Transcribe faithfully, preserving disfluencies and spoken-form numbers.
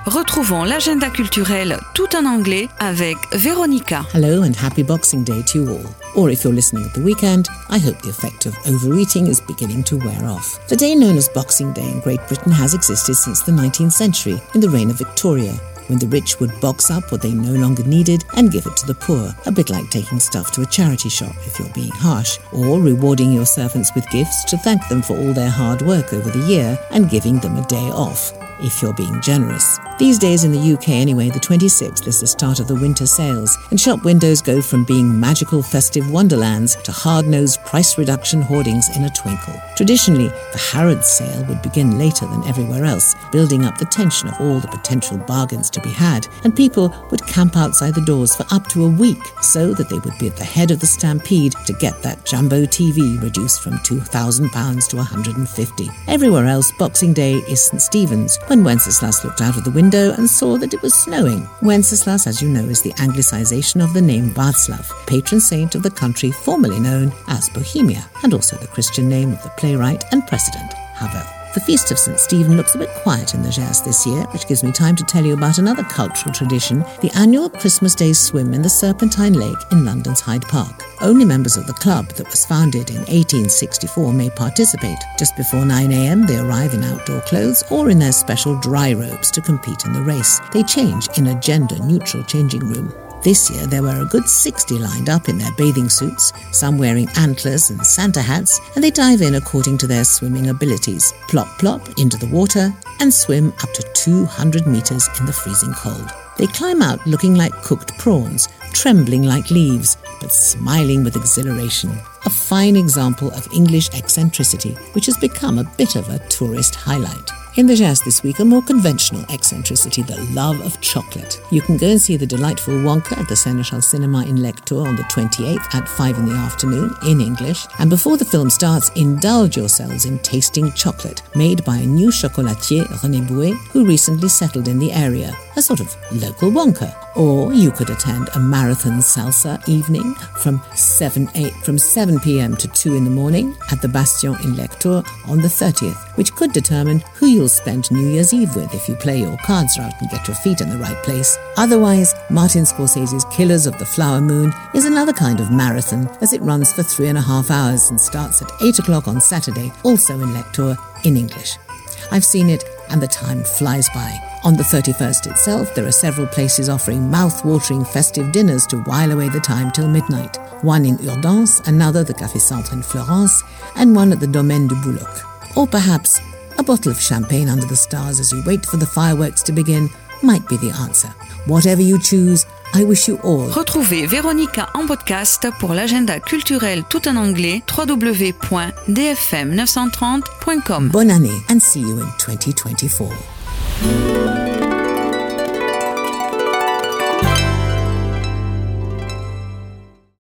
Retrouvons l'agenda culturel tout en anglais avec Véronica. Hello and happy Boxing Day to you all. Or if you're listening at the weekend, I hope the effect of overeating is beginning to wear off. The day known as Boxing Day in Great Britain has existed since the nineteenth century, in the reign of Victoria, when the rich would box up what they no longer needed and give it to the poor, a bit like taking stuff to a charity shop if you're being harsh, or rewarding your servants with gifts to thank them for all their hard work over the year and giving them a day off, if you're being generous. These days in the U K anyway, the twenty-sixth is the start of the winter sales, and shop windows go from being magical festive wonderlands to hard-nosed price reduction hoardings in a twinkle. Traditionally, the Harrods sale would begin later than everywhere else, building up the tension of all the potential bargains to be had, and people would camp outside the doors for up to a week so that they would be at the head of the stampede to get that jumbo T V reduced from two thousand pounds to one hundred fifty. Everywhere else, Boxing Day is Saint Stephen's, when Wenceslas looked out of the window and saw that it was snowing. Wenceslas, as you know, is the anglicisation of the name Václav, patron saint of the country formerly known as Bohemia, and also the Christian name of the playwright and president, Havel. The Feast of Saint Stephen looks a bit quiet in the Gers this year, which gives me time to tell you about another cultural tradition, the annual Christmas Day swim in the Serpentine Lake in London's Hyde Park. Only members of the club that was founded in eighteen sixty-four may participate. Just before nine a.m. they arrive in outdoor clothes or in their special dry robes to compete in the race. They change in a gender-neutral changing room. This year there were a good sixty lined up in their bathing suits, some wearing antlers and Santa hats, and they dive in according to their swimming abilities, plop plop into the water and swim up to two hundred metres in the freezing cold. They climb out looking like cooked prawns, trembling like leaves, but smiling with exhilaration. A fine example of English eccentricity, which has become a bit of a tourist highlight. In the Gers this week, a more conventional eccentricity, the love of chocolate. You can go and see the delightful Wonka at the Seneschal Cinema in Lectoure on the twenty-eighth at five in the afternoon in English. And before the film starts, indulge yourselves in tasting chocolate made by a new chocolatier, René Bouet, who recently settled in the area, a sort of local Wonka. Or you could attend a marathon salsa evening from seven p.m. to two in the morning at the Bastion in Lectoure on the thirtieth, which could determine who you'll spend New Year's Eve with if you play your cards right and get your feet in the right place. Otherwise, Martin Scorsese's Killers of the Flower Moon is another kind of marathon, as it runs for three and a half hours and starts at eight o'clock on Saturday, also in Lectoure in English. I've seen it and the time flies by. On the thirty-first itself, there are several places offering mouth-watering festive dinners to while away the time till midnight. One in Urdanse, another the Café Centre in Florence, and one at the Domaine de Bouloc. Or perhaps a bottle of champagne under the stars as you wait for the fireworks to begin might be the answer. Whatever you choose, I wish you all. Retrouvez Véronica en podcast pour l'agenda culturel tout en anglais w w w point d f m neuf cent trente point com. Bonne année and see you in twenty twenty-four.